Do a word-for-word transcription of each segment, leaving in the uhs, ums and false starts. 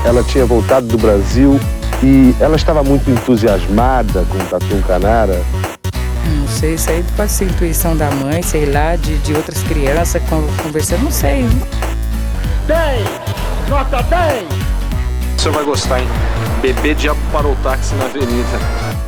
ela tinha voltado do Brasil e ela estava muito entusiasmada com o Tatu Canara. Não sei, isso aí pode ser intuição da mãe, sei lá, de, de outras crianças conversando, não sei. dez! Nota dez! O senhor vai gostar, hein? Bebê diabo parou o táxi na avenida.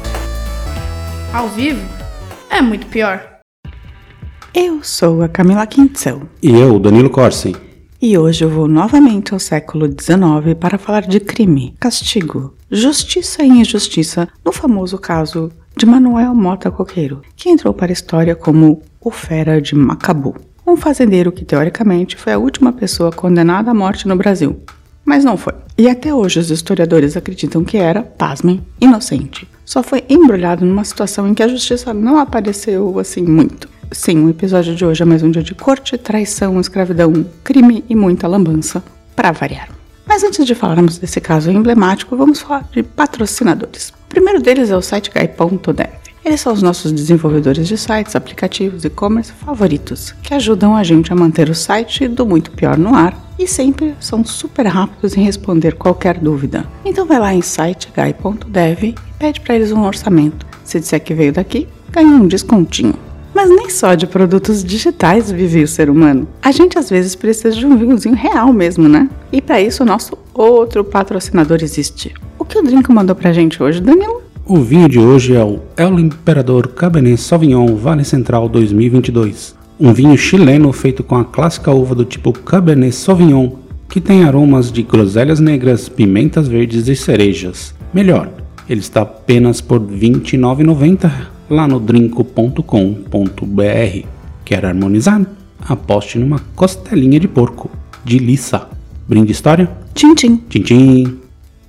Ao vivo é muito pior. Eu sou a Camila Quintzel. E eu, Danilo Corsi. E hoje eu vou novamente ao século dezenove para falar de crime, castigo, justiça e injustiça no famoso caso de Manuel Mota Coqueiro, que entrou para a história como o Fera de Macabu, um fazendeiro que teoricamente foi a última pessoa condenada à morte no Brasil. Mas não foi. E até hoje os historiadores acreditam que era, pasmem, inocente. Só foi embrulhado numa situação em que a justiça não apareceu assim muito. Sim, o episódio de hoje é mais um dia de corte, traição, escravidão, crime e muita lambança, para variar. Mas antes de falarmos desse caso emblemático, vamos falar de patrocinadores. O primeiro deles é o SiteGuy ponto dev. Eles são os nossos desenvolvedores de sites, aplicativos e e-commerce favoritos, que ajudam a gente a manter o site do muito pior no ar e sempre são super rápidos em responder qualquer dúvida. Então vai lá em SiteGuy ponto dev e pede para eles um orçamento. Se disser que veio daqui, ganha um descontinho. Mas nem só de produtos digitais vive o ser humano. A gente às vezes precisa de um vinhozinho real mesmo, né? E para isso o nosso outro patrocinador existe. O que o Drinco mandou pra gente hoje, Danilo? O vinho de hoje é o El Imperador Cabernet Sauvignon Vale Central dois mil e vinte e dois. Um vinho chileno feito com a clássica uva do tipo Cabernet Sauvignon, que tem aromas de groselhas negras, pimentas verdes e cerejas. Melhor, ele está apenas por vinte e nove reais e noventa centavos lá no drinco ponto com ponto br. Quer harmonizar? Aposte numa costelinha de porco, de liça. Brinde história? Tchim, tchim. Tchim, tchim.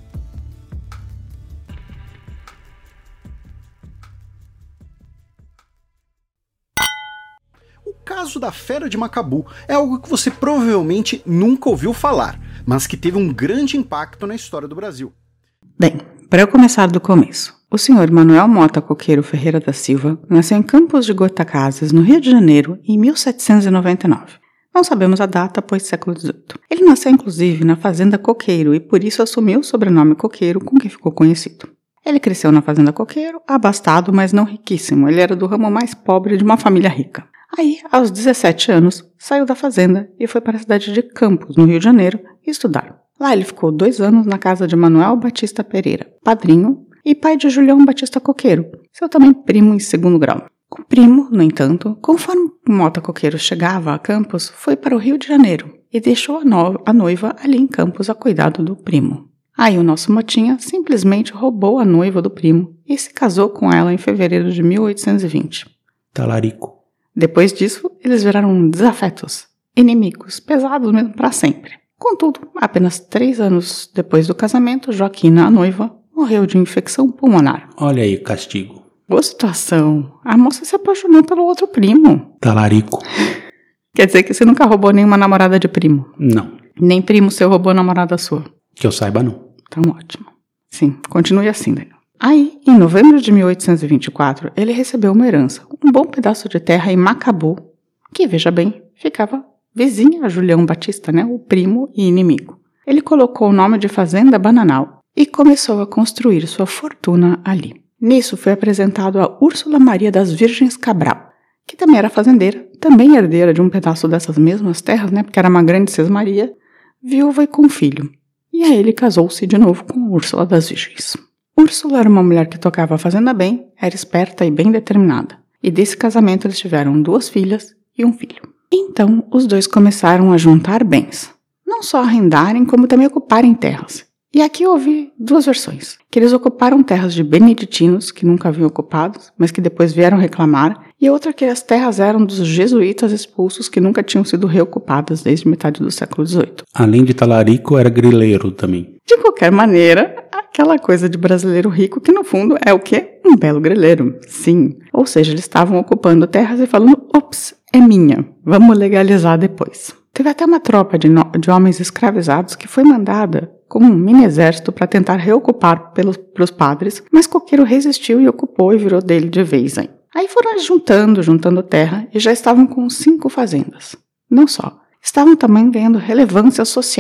O caso da Fera de Macabu é algo que você provavelmente nunca ouviu falar, mas que teve um grande impacto na história do Brasil. Bem, para eu começar do começo, o senhor Manuel Mota Coqueiro Ferreira da Silva nasceu em Campos de Goytacazes, no Rio de Janeiro, em mil setecentos e noventa e nove. Não sabemos a data, pois século dezoito. Ele nasceu inclusive na Fazenda Coqueiro e por isso assumiu o sobrenome Coqueiro, com que ficou conhecido. Ele cresceu na Fazenda Coqueiro, abastado, mas não riquíssimo. Ele era do ramo mais pobre de uma família rica. Aí, aos dezessete anos, saiu da fazenda e foi para a cidade de Campos, no Rio de Janeiro, estudar. Lá ele ficou dois anos na casa de Manuel Batista Pereira, padrinho, e pai de Julião Batista Coqueiro, seu também primo em segundo grau. O primo, no entanto, conforme Mota Coqueiro chegava a Campos, foi para o Rio de Janeiro e deixou a, no- a noiva ali em Campos a cuidado do primo. Aí o nosso Motinha simplesmente roubou a noiva do primo e se casou com ela em fevereiro de mil oitocentos e vinte. Talarico. Depois disso, eles viraram desafetos, inimigos, pesados mesmo para sempre. Contudo, apenas três anos depois do casamento, Joaquina, a noiva, morreu de infecção pulmonar. Olha aí o castigo. Boa situação. A moça se apaixonou pelo outro primo. Talarico. Quer dizer que você nunca roubou nenhuma namorada de primo? Não. Nem primo seu roubou namorada sua? Que eu saiba, não. Então, ótimo. Sim, continue assim, Daniel. Aí, em novembro de mil oitocentos e vinte e quatro, ele recebeu uma herança, um bom pedaço de terra em Macabu, que, veja bem, ficava vizinha a Julião Batista, né, o primo e inimigo. Ele colocou o nome de Fazenda Bananal e começou a construir sua fortuna ali. Nisso foi apresentado a Úrsula Maria das Virgens Cabral, que também era fazendeira, também herdeira de um pedaço dessas mesmas terras, né, porque era uma grande sesmaria, viúva e com filho. E aí ele casou-se de novo com Úrsula das Virgens. Úrsula era uma mulher que tocava a fazenda bem, era esperta e bem determinada. E desse casamento eles tiveram duas filhas e um filho. Então, os dois começaram a juntar bens. Não só arrendarem, como também ocuparem terras. E aqui eu ouvi duas versões. Que eles ocuparam terras de beneditinos, que nunca haviam ocupado, mas que depois vieram reclamar. E outra que as terras eram dos jesuítas expulsos, que nunca tinham sido reocupadas desde metade do século dezoito. Além de talarico, era grileiro também. De qualquer maneira, aquela coisa de brasileiro rico que no fundo é o quê? Um belo grileiro. Sim. Ou seja, eles estavam ocupando terras e falando, ops, é minha, vamos legalizar depois. Teve até uma tropa de, no- de homens escravizados que foi mandada como um mini exército para tentar reocupar pelos pros padres, mas Coqueiro resistiu e ocupou e virou dele de vez aí. Aí foram juntando, juntando terra e já estavam com cinco fazendas. Não só, estavam também ganhando relevância social,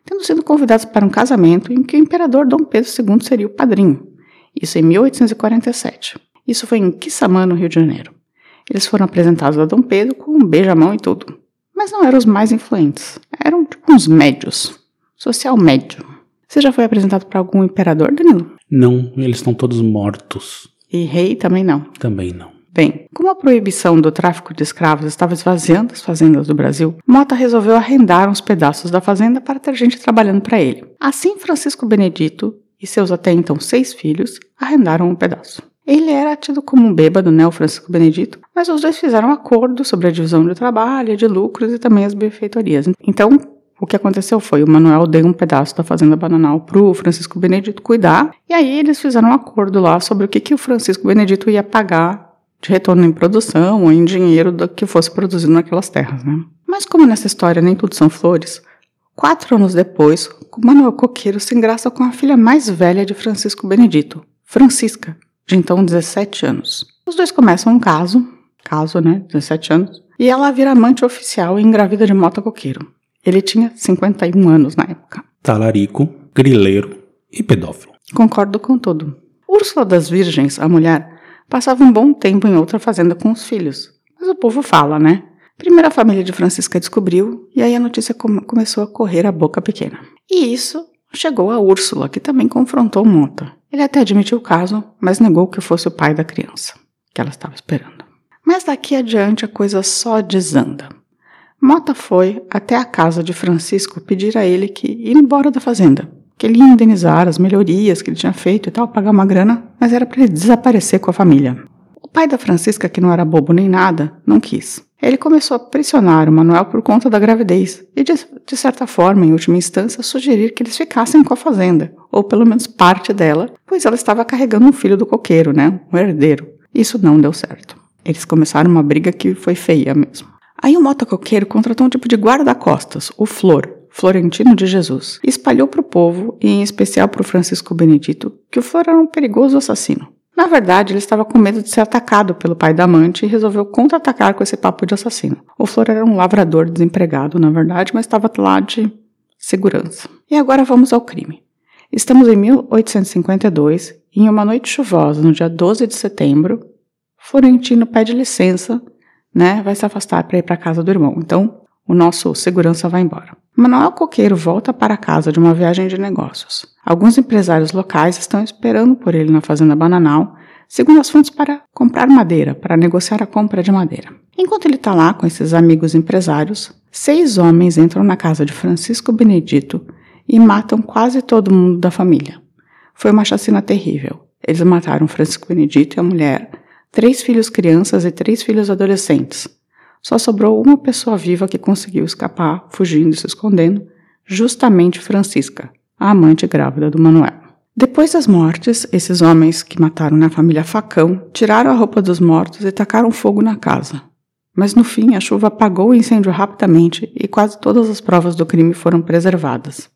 tendo sido convidados para um casamento em que o imperador Dom Pedro segundo seria o padrinho. Isso em mil oitocentos e quarenta e sete. Isso foi em Quissamã, no Rio de Janeiro. Eles foram apresentados a Dom Pedro com um beijamão e tudo. Mas não eram os mais influentes. Eram tipo uns médios. Social médio. Você já foi apresentado para algum imperador, Danilo? Não, eles estão todos mortos. E rei também não? Também não. Bem, como a proibição do tráfico de escravos estava esvaziando as fazendas do Brasil, Mota resolveu arrendar uns pedaços da fazenda para ter gente trabalhando para ele. Assim, Francisco Benedito e seus até então seis filhos arrendaram um pedaço. Ele era tido como um bêbado, né, o Francisco Benedito, mas os dois fizeram um acordo sobre a divisão do trabalho, de lucros e também as benfeitorias. Então, o que aconteceu foi, o Manuel deu um pedaço da fazenda bananal para o Francisco Benedito cuidar, e aí eles fizeram um acordo lá sobre o que, que o Francisco Benedito ia pagar de retorno em produção ou em dinheiro do que fosse produzido naquelas terras, né? Mas como nessa história nem tudo são flores, quatro anos depois, o Manuel Coqueiro se engraça com a filha mais velha de Francisco Benedito, Francisca, de então dezessete anos. Os dois começam um caso, caso, né, dezessete anos, e ela vira amante oficial e engravida de Mota Coqueiro. Ele tinha cinquenta e um anos na época. Talarico, grileiro e pedófilo. Concordo com tudo. Úrsula das Virgens, a mulher, passava um bom tempo em outra fazenda com os filhos. Mas o povo fala, né? Primeiro a família de Francisca descobriu, e aí a notícia come- começou a correr a boca pequena. E isso chegou a Úrsula, que também confrontou Mota. Ele até admitiu o caso, mas negou que fosse o pai da criança, que ela estava esperando. Mas daqui adiante a coisa só desanda. Mota foi até a casa de Francisco pedir a ele que ia embora da fazenda, que ele ia indenizar as melhorias que ele tinha feito e tal, pagar uma grana, mas era para ele desaparecer com a família. O pai da Francisca, que não era bobo nem nada, não quis. Ele começou a pressionar o Manuel por conta da gravidez e, de, de certa forma, em última instância, sugerir que eles ficassem com a fazenda, ou pelo menos parte dela, pois ela estava carregando um filho do coqueiro, né, um herdeiro. Isso não deu certo. Eles começaram uma briga que foi feia mesmo. Aí o Mota Coqueiro contratou um tipo de guarda-costas, o Flor, Florentino de Jesus, e espalhou para o povo, e em especial para o Francisco Benedito, que o Flor era um perigoso assassino. Na verdade, ele estava com medo de ser atacado pelo pai da amante e resolveu contra-atacar com esse papo de assassino. O Flor era um lavrador desempregado, na verdade, mas estava lá de segurança. E agora vamos ao crime. Estamos em mil oitocentos e cinquenta e dois, e em uma noite chuvosa, no dia doze de setembro, Florentino pede licença, né, vai se afastar para ir para a casa do irmão. Então, o nosso segurança vai embora. Manuel Coqueiro volta para casa de uma viagem de negócios. Alguns empresários locais estão esperando por ele na fazenda bananal, segundo as fontes, para comprar madeira, para negociar a compra de madeira. Enquanto ele está lá com esses amigos empresários, seis homens entram na casa de Francisco Benedito e matam quase todo mundo da família. Foi uma chacina terrível. Eles mataram Francisco Benedito e a mulher, três filhos crianças e três filhos adolescentes. Só sobrou uma pessoa viva que conseguiu escapar, fugindo e se escondendo, justamente Francisca, a amante grávida do Manuel. Depois das mortes, esses homens que mataram na família Facão tiraram a roupa dos mortos e tacaram fogo na casa. Mas no fim a chuva apagou o incêndio rapidamente e quase todas as provas do crime foram preservadas.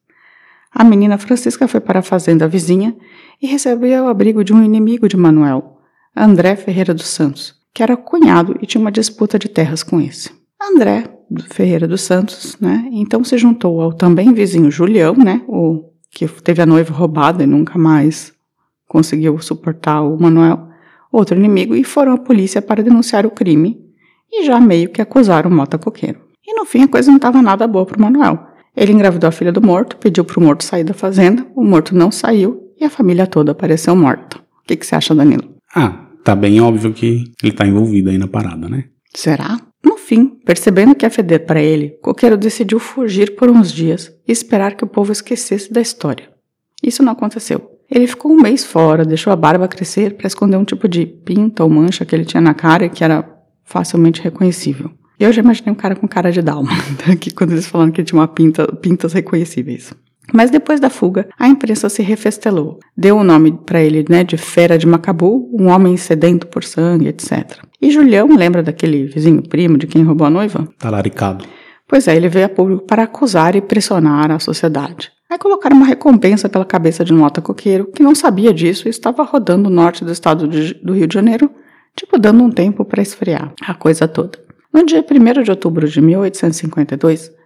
A menina Francisca foi para a fazenda vizinha e recebeu o abrigo de um inimigo de Manuel, André Ferreira dos Santos, que era cunhado e tinha uma disputa de terras com esse. André Ferreira dos Santos, né, então se juntou ao também vizinho Julião, né, o que teve a noiva roubada e nunca mais conseguiu suportar o Manuel, outro inimigo, e foram à polícia para denunciar o crime e já meio que acusaram o Mota Coqueiro. E no fim a coisa não estava nada boa para o Manuel. Ele engravidou a filha do morto, pediu para o morto sair da fazenda, o morto não saiu e a família toda apareceu morta. O que, que você acha, Danilo? Ah, tá bem óbvio que ele tá envolvido aí na parada, né? Será? No fim, percebendo que ia feder para ele, Coqueiro decidiu fugir por uns dias e esperar que o povo esquecesse da história. Isso não aconteceu. Ele ficou um mês fora, deixou a barba crescer para esconder um tipo de pinta ou mancha que ele tinha na cara e que era facilmente reconhecível. Eu já imaginei um cara com cara de dálmata, que quando eles falaram que ele tinha uma pinta, pintas reconhecíveis. Mas depois da fuga, a imprensa se refestelou. Deu o nome para ele, né, de Fera de Macabu, um homem sedento por sangue, etcétera. E Julião, lembra daquele vizinho primo de quem roubou a noiva? Talaricado. Pois é, ele veio a público para acusar e pressionar a sociedade. Aí colocaram uma recompensa pela cabeça de Mota Coqueiro, que não sabia disso e estava rodando o norte do estado de, do Rio de Janeiro, tipo dando um tempo para esfriar a coisa toda. No dia primeiro de outubro de mil oitocentos e cinquenta e dois,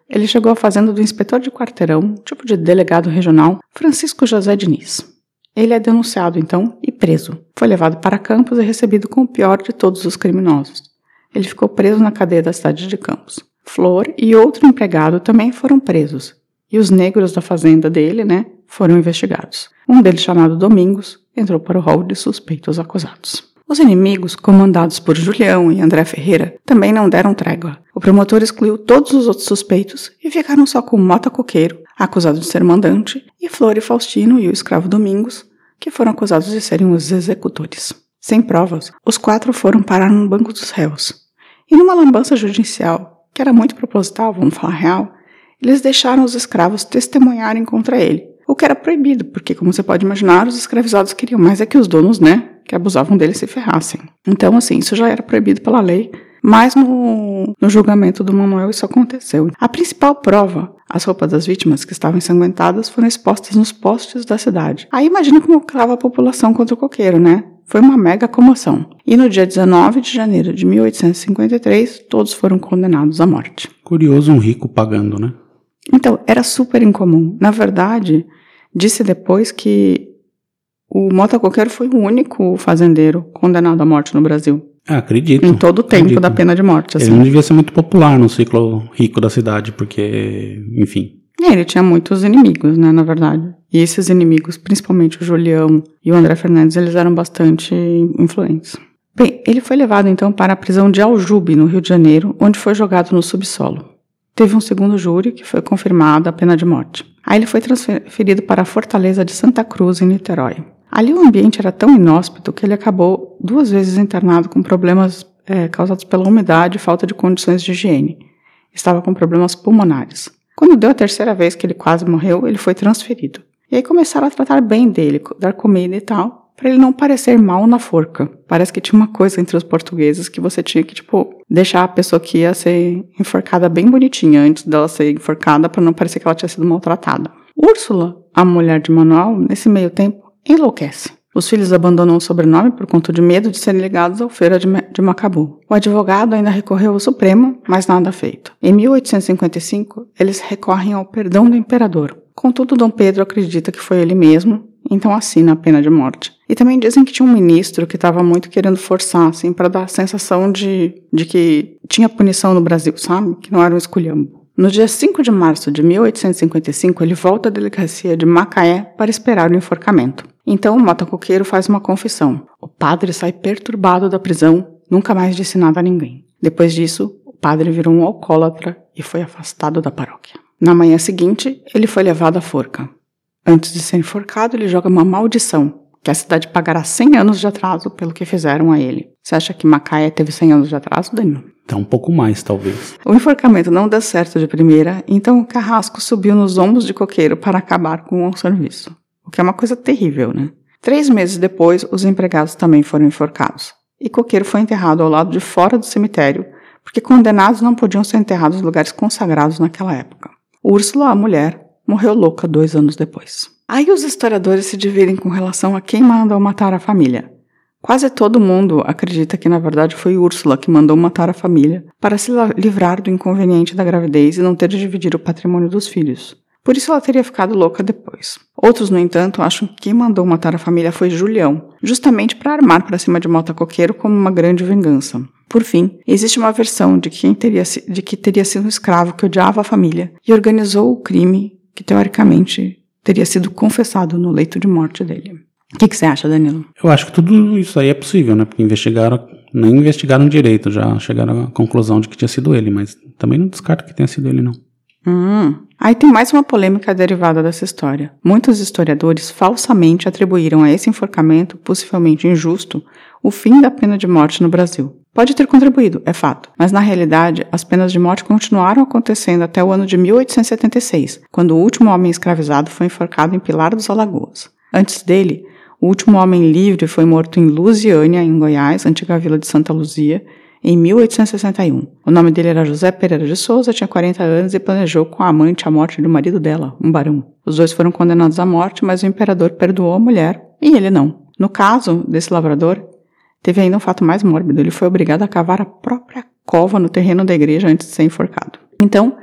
ele chegou à fazenda do inspetor de quarteirão, tipo de delegado regional, Francisco José Diniz. Ele é denunciado, então, e preso. Foi levado para Campos e recebido com o pior de todos os criminosos. Ele ficou preso na cadeia da cidade de Campos. Flor e outro empregado também foram presos. E os negros da fazenda dele, né, foram investigados. Um deles, chamado Domingos, entrou para o rol de suspeitos acusados. Os inimigos, comandados por Julião e André Ferreira, também não deram trégua. O promotor excluiu todos os outros suspeitos e ficaram só com Mota Coqueiro, acusado de ser mandante, e Flor e Faustino e o escravo Domingos, que foram acusados de serem os executores. Sem provas, os quatro foram parar no banco dos réus. E numa lambança judicial, que era muito proposital, vamos falar real, eles deixaram os escravos testemunharem contra ele, o que era proibido, porque, como você pode imaginar, os escravizados queriam mais é que os donos, né, que abusavam deles se ferrassem. Então, assim, isso já era proibido pela lei, mas no, no julgamento do Manuel isso aconteceu. A principal prova, as roupas das vítimas que estavam ensanguentadas, foram expostas nos postes da cidade. Aí imagina como estava a população contra o coqueiro, né? Foi uma mega comoção. E no dia dezenove de janeiro de mil oitocentos e cinquenta e três, todos foram condenados à morte. Curioso um rico pagando, né? Então, era super incomum. Na verdade, disse depois que o Mota Coqueiro foi o único fazendeiro condenado à morte no Brasil. Ah, acredito. Em todo o tempo acredito. da pena de morte. Assim. Ele não devia ser muito popular no ciclo rico da cidade, porque, enfim... É, ele tinha muitos inimigos, né, na verdade. E esses inimigos, principalmente o Julião e o André Fernandes, eles eram bastante influentes. Bem, ele foi levado então para a prisão de Aljube, no Rio de Janeiro, onde foi jogado no subsolo. Teve um segundo júri que foi confirmada a pena de morte. Aí ele foi transferido para a Fortaleza de Santa Cruz, em Niterói. Ali o ambiente era tão inóspito que ele acabou duas vezes internado com problemas é, causados pela umidade e falta de condições de higiene. Estava com problemas pulmonares. Quando deu a terceira vez que ele quase morreu, ele foi transferido. E aí começaram a tratar bem dele, dar comida e tal, para ele não parecer mal na forca. Parece que tinha uma coisa entre os portugueses que você tinha que, tipo, deixar a pessoa que ia ser enforcada bem bonitinha antes dela ser enforcada, para não parecer que ela tinha sido maltratada. Úrsula, a mulher de Manuel, nesse meio tempo, enlouquece. Os filhos abandonam o sobrenome por conta de medo de serem ligados ao Feira de, de Macabu. O advogado ainda recorreu ao Supremo, mas nada feito. Em mil oitocentos e cinquenta e cinco, eles recorrem ao perdão do imperador. Contudo, Dom Pedro acredita que foi ele mesmo, então assina a pena de morte. E também dizem que tinha um ministro que estava muito querendo forçar, assim, para dar a sensação de, de que tinha punição no Brasil, sabe? Que não era um esculhambo. No dia cinco de março de mil oitocentos e cinquenta e cinco, ele volta à delegacia de Macaé para esperar o enforcamento. Então, o Mota Coqueiro faz uma confissão. O padre sai perturbado da prisão, nunca mais disse nada a ninguém. Depois disso, o padre virou um alcoólatra e foi afastado da paróquia. Na manhã seguinte, ele foi levado à forca. Antes de ser enforcado, ele joga uma maldição, que a cidade pagará cem anos de atraso pelo que fizeram a ele. Você acha que Macaé teve cem anos de atraso, Danilo? Tá um pouco mais, talvez. O enforcamento não deu certo de primeira, então o carrasco subiu nos ombros de Coqueiro para acabar com o serviço. O que é uma coisa terrível, né? Três meses depois, os empregados também foram enforcados. E Coqueiro foi enterrado ao lado de fora do cemitério, porque condenados não podiam ser enterrados em lugares consagrados naquela época. Úrsula, a mulher, morreu louca dois anos depois. Aí os historiadores se dividem com relação a quem mandou matar a família. Quase todo mundo acredita que, na verdade, foi Úrsula que mandou matar a família para se livrar do inconveniente da gravidez e não ter de dividir o patrimônio dos filhos. Por isso ela teria ficado louca depois. Outros, no entanto, acham que quem mandou matar a família foi Julião, justamente para armar para cima de Mota Coqueiro como uma grande vingança. Por fim, existe uma versão de, quem teria, de que teria sido um escravo que odiava a família e organizou o crime que, teoricamente, teria sido confessado no leito de morte dele. O que, que você acha, Danilo? Eu acho que tudo isso aí é possível, né? Porque investigaram, nem investigaram direito, já chegaram à conclusão de que tinha sido ele, mas também não descarto que tenha sido ele, não. Hum. Aí tem mais uma polêmica derivada dessa história. Muitos historiadores falsamente atribuíram a esse enforcamento, possivelmente injusto, o fim da pena de morte no Brasil. Pode ter contribuído, é fato, mas na realidade as penas de morte continuaram acontecendo até o ano de mil oitocentos e setenta e seis, quando o último homem escravizado foi enforcado em Pilar dos Alagoas. Antes dele, o último homem livre foi morto em Lusiânia, em Goiás, antiga vila de Santa Luzia, em mil oitocentos e sessenta e um. O nome dele era José Pereira de Souza, tinha quarenta anos e planejou com a amante a morte do marido dela, um barão. Os dois foram condenados à morte, mas o imperador perdoou a mulher e ele não. No caso desse lavrador, teve ainda um fato mais mórbido. Ele foi obrigado a cavar a própria cova no terreno da igreja antes de ser enforcado. Então,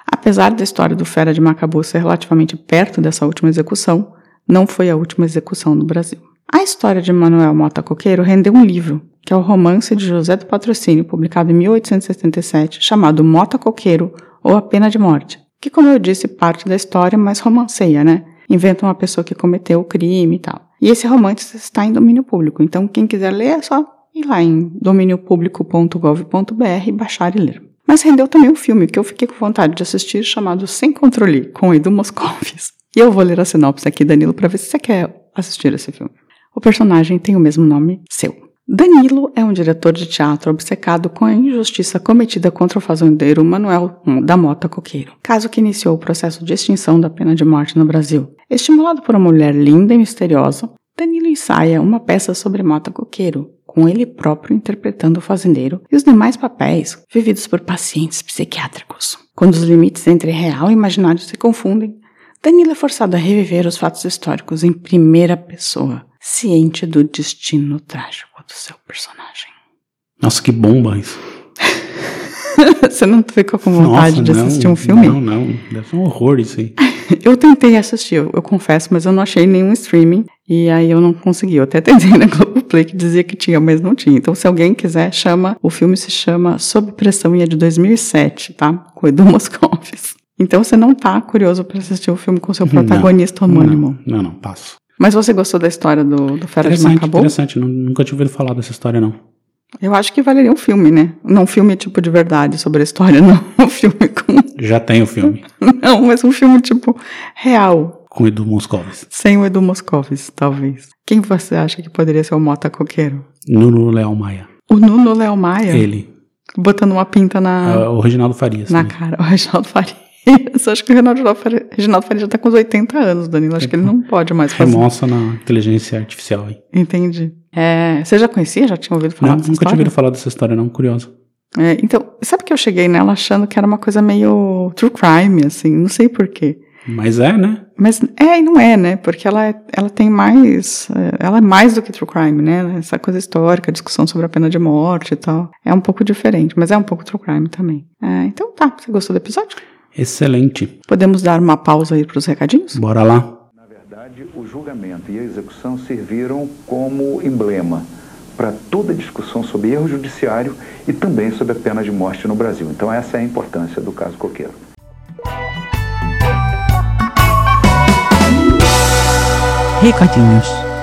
Apesar da história do Fera de Macabu ser relativamente perto dessa última execução, não foi a última execução no Brasil. A história de Manuel Mota Coqueiro rendeu um livro, que é o romance de José do Patrocínio, publicado em mil oitocentos e setenta e sete, chamado Mota Coqueiro, ou A Pena de Morte, que, como eu disse, parte da história, mas romanceia, né? Inventa uma pessoa que cometeu o crime e tal. E esse romance está em domínio público, então quem quiser ler é só ir lá em domínio público ponto gov ponto br e baixar e ler. Mas rendeu também um filme que eu fiquei com vontade de assistir, chamado Sem Controle, com Edu Moscovis. E eu vou ler a sinopse aqui, Danilo, para ver se você quer assistir esse filme. O personagem tem o mesmo nome seu. Danilo é um diretor de teatro obcecado com a injustiça cometida contra o fazendeiro Manuel da Mota Coqueiro, caso que iniciou o processo de extinção da pena de morte no Brasil. Estimulado por uma mulher linda e misteriosa, Danilo ensaia uma peça sobre Mota Coqueiro, com ele próprio interpretando o fazendeiro e os demais papéis vividos por pacientes psiquiátricos. Quando os limites entre real e imaginário se confundem, Danilo é forçado a reviver os fatos históricos em primeira pessoa, ciente do destino trágico do seu personagem. Nossa, que bomba isso. Você não ficou com vontade Nossa, de não, assistir um filme? Não, não. Deve ser um horror isso aí. Eu tentei assistir, eu, eu confesso, mas eu não achei nenhum streaming e aí eu não consegui. Eu até tentei na Globoplay que dizia que tinha, mas não tinha. Então, se alguém quiser, chama. O filme se chama Sob Pressão e é de dois mil e sete, tá? Com Edu Moscovis. Então, você não tá curioso para assistir o filme com seu protagonista não, homônimo. Não, não, não, passo. Mas você gostou da história do, do Fera de Macabu? Interessante, nunca tinha ouvido falar dessa história, não. Eu acho que valeria um filme, né? Não um filme tipo de verdade sobre a história, não. Um filme com... Já tem o filme. Não, mas um filme tipo real. Com Edu Moscovis. Sem o Edu Moscovis, talvez. Quem você acha que poderia ser o Mota Coqueiro? Nuno Leal Maia. O Nuno Leal Maia? Ele. Botando uma pinta na... É, o Reginaldo Farias. Na também. cara. O Reginaldo Farias. Eu acho que o Reginaldo Farias, Reginaldo Farias já tá com uns oitenta anos, Danilo. Acho que ele não pode mais fazer. Remoça na inteligência artificial aí. Entendi. É, você já conhecia? Já tinha ouvido falar Não, dessa nunca história? tinha ouvido falar dessa história, não. Curiosa. É, então, sabe que eu cheguei nela achando que era uma coisa meio true crime, assim, não sei porquê. Mas é, né? Mas é e não é, né? Porque ela, é, ela tem mais... Ela é mais do que true crime, né? Essa coisa histórica, discussão sobre a pena de morte e tal. É um pouco diferente, mas é um pouco true crime também. É, então tá, você gostou do episódio? Excelente. Podemos dar uma pausa aí para os recadinhos? Bora lá. Na verdade, o julgamento e a execução serviram como emblema para toda a discussão sobre erro judiciário e também sobre a pena de morte no Brasil. Então essa é a importância do caso Coqueiro. Recadinhos.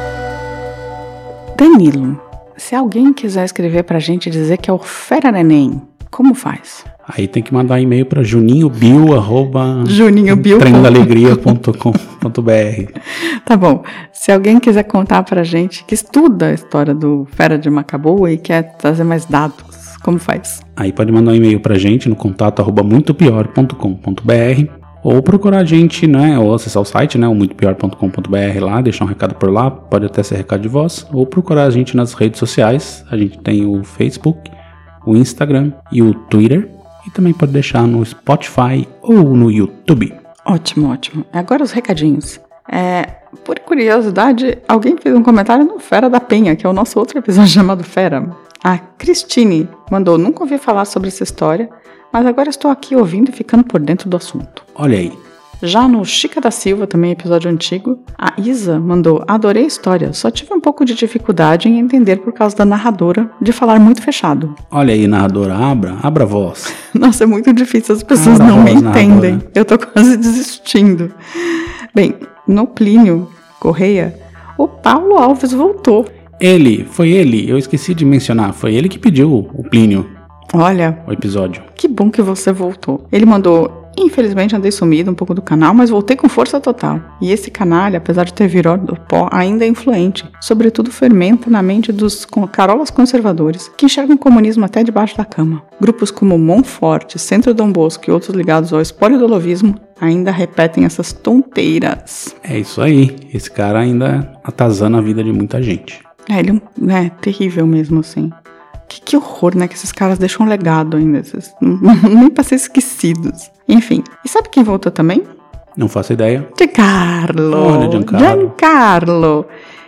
Danilo, se alguém quiser escrever pra gente e dizer que é o Fera Neném, como faz? Aí tem que mandar e-mail para juninhobio arroba juninhobio trem da alegria ponto com ponto br. Tá bom. Se alguém quiser contar pra gente que estuda a história do Fera de Macabu e quer trazer mais dados, como faz? Aí pode mandar um e-mail pra gente no contato arroba muito pior ponto com ponto br ou procurar a gente, né, ou acessar o site, né, o muito pior ponto com ponto br lá, deixar um recado por lá, pode até ser recado de voz, ou procurar a gente nas redes sociais. A gente tem o Facebook, o Instagram e o Twitter. E também pode deixar no Spotify ou no YouTube. Ótimo, ótimo. Agora os recadinhos. É, por curiosidade, alguém fez um comentário no Fera da Penha, que é o nosso outro episódio chamado Fera. A Cristine mandou, nunca ouvi falar sobre essa história, mas agora estou aqui ouvindo e ficando por dentro do assunto. Olha aí. Já no Chica da Silva, também episódio antigo, a Isa mandou, adorei a história, só tive um pouco de dificuldade em entender por causa da narradora de falar muito fechado. Olha aí, narradora, abra, abra a voz. Nossa, é muito difícil, as pessoas abra não me voz, entendem. narradora. Eu tô quase desistindo. Bem, no Plínio Correia, o Paulo Alves voltou. Ele, foi ele, eu esqueci de mencionar, foi ele que pediu o Plínio. Olha, o episódio. Que bom que você voltou. Ele mandou... Infelizmente andei sumido um pouco do canal, mas voltei com força total. E esse canalha, apesar de ter virado do pó, ainda é influente. Sobretudo fermenta na mente dos carolas conservadores, que enxergam o comunismo até debaixo da cama. Grupos como Monforte, Centro Dom Bosco e outros ligados ao espólio do olovismo ainda repetem essas tonteiras. É isso aí. Esse cara ainda atazana a vida de muita gente. É, ele é, é terrível mesmo, assim. Que, que horror, né? Que esses caras deixam um legado ainda. Esses, nem pra ser esquecidos. Enfim. E sabe quem voltou também? Não faço ideia. Giancarlo. Olha, Giancarlo. Giancarlo.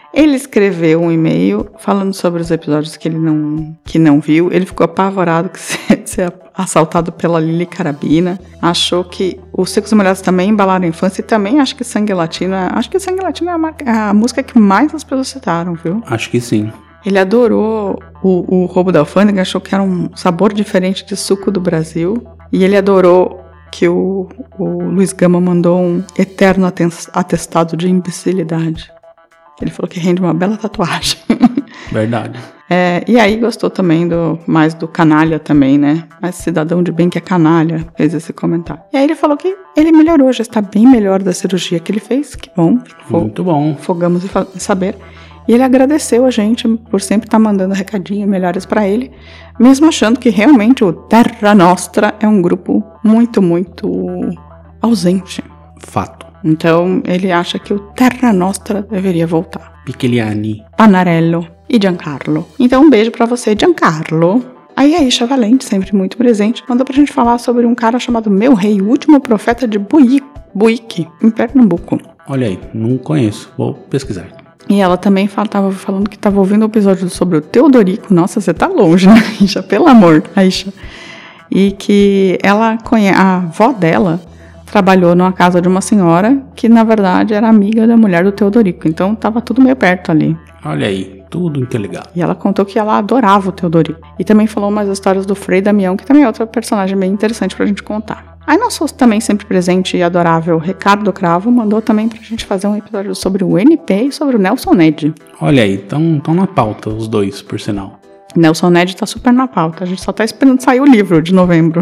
Ele escreveu um e-mail falando sobre os episódios que ele não, que não viu. Ele ficou apavorado que ser assaltado pela Lili Carabina. Achou que os Secos e Molhados também embalaram a infância. E também acho que Sangue Latino... Acho que Sangue Latino é a, marca, a música que mais as pessoas citaram, viu? Acho que sim. Ele adorou o, o Roubo da Alfândega. Achou que era um sabor diferente de suco do Brasil. E ele adorou que o, o Luiz Gama mandou um eterno atestado de imbecilidade. Ele falou que rende uma bela tatuagem. Verdade. É, e aí gostou também do, mais do Canalha também, né? Mas cidadão de bem que é canalha, fez esse comentário. E aí ele falou que ele melhorou, já está bem melhor da cirurgia que ele fez. Que bom. Muito bom. Fogamos em saber. E ele agradeceu a gente por sempre estar mandando recadinho, melhores pra ele, mesmo achando que realmente o Terra Nostra é um grupo muito, muito ausente. Fato. Então, ele acha que o Terra Nostra deveria voltar. Picchiani, Panarello e Giancarlo. Então, um beijo pra você, Giancarlo. Aí a Isha Valente, sempre muito presente, mandou pra gente falar sobre um cara chamado Meu Rei, o último profeta de Buí, Buíque, em Pernambuco. Olha aí, não conheço, vou pesquisar. E ela também estava falando que estava ouvindo o episódio sobre o Teodorico. Nossa, você tá longe, né, Isha? Pelo amor, Isha. E que ela conhece, a avó dela trabalhou numa casa de uma senhora que, na verdade, era amiga da mulher do Teodorico. Então, tava tudo meio perto ali. Olha aí, tudo interligado. E ela contou que ela adorava o Teodorico. E também falou umas histórias do Frei Damião, que também é outro personagem bem interessante pra gente contar. Aí nosso também sempre presente e adorável Ricardo Cravo mandou também pra gente fazer um episódio sobre o N P e sobre o Nelson Ned. Olha aí, estão na pauta os dois, por sinal. Nelson Ned tá super na pauta, a gente só tá esperando sair o livro de novembro.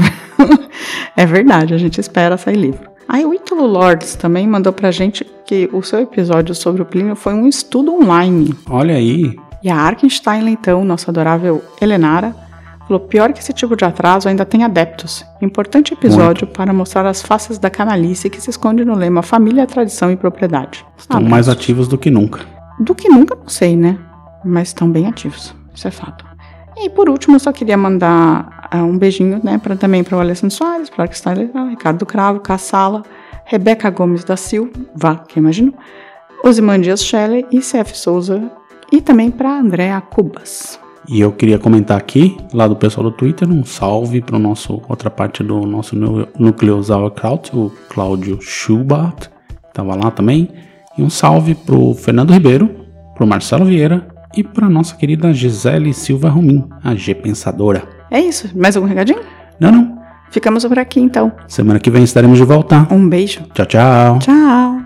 É verdade, a gente espera sair livro. Aí o Ítalo Lords também mandou pra gente que o seu episódio sobre o Plínio foi um estudo online. Olha aí. E a Arkenstein, então, nossa adorável Helenara, falou, pior que esse tipo de atraso ainda tem adeptos. Importante episódio Muito. Para mostrar as faces da canalice que se esconde no lema família, tradição e propriedade. Estão Abraços. Mais ativos do que nunca. Do que nunca, não sei, né? Mas estão bem ativos, isso é fato. E por último, eu só queria mandar uh, um beijinho, né, pra, também para o Alessandro Soares, para o Arkenstein, Ricardo Cravo, Cassala, Rebeca Gomes da Silva, que imagino, Osimandias Shelley e C F Souza, e também para Andréa Cubas. E eu queria comentar aqui, lá do pessoal do Twitter, um salve para nosso outra parte do nosso núcleo Sauerkraut, o Cláudio Schubart, que estava lá também. E um salve pro Fernando Ribeiro, pro Marcelo Vieira e pra nossa querida Gisele Silva Romim, a G Pensadora. É isso. Mais algum recadinho? Não, não. Ficamos por aqui, então. Semana que vem estaremos de volta. Um beijo. Tchau, tchau. Tchau.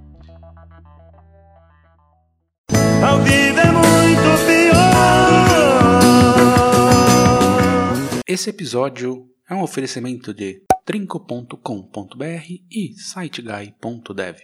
Ao vivo é muito pior. Esse episódio é um oferecimento de trinco ponto com ponto br e siteguy ponto dev.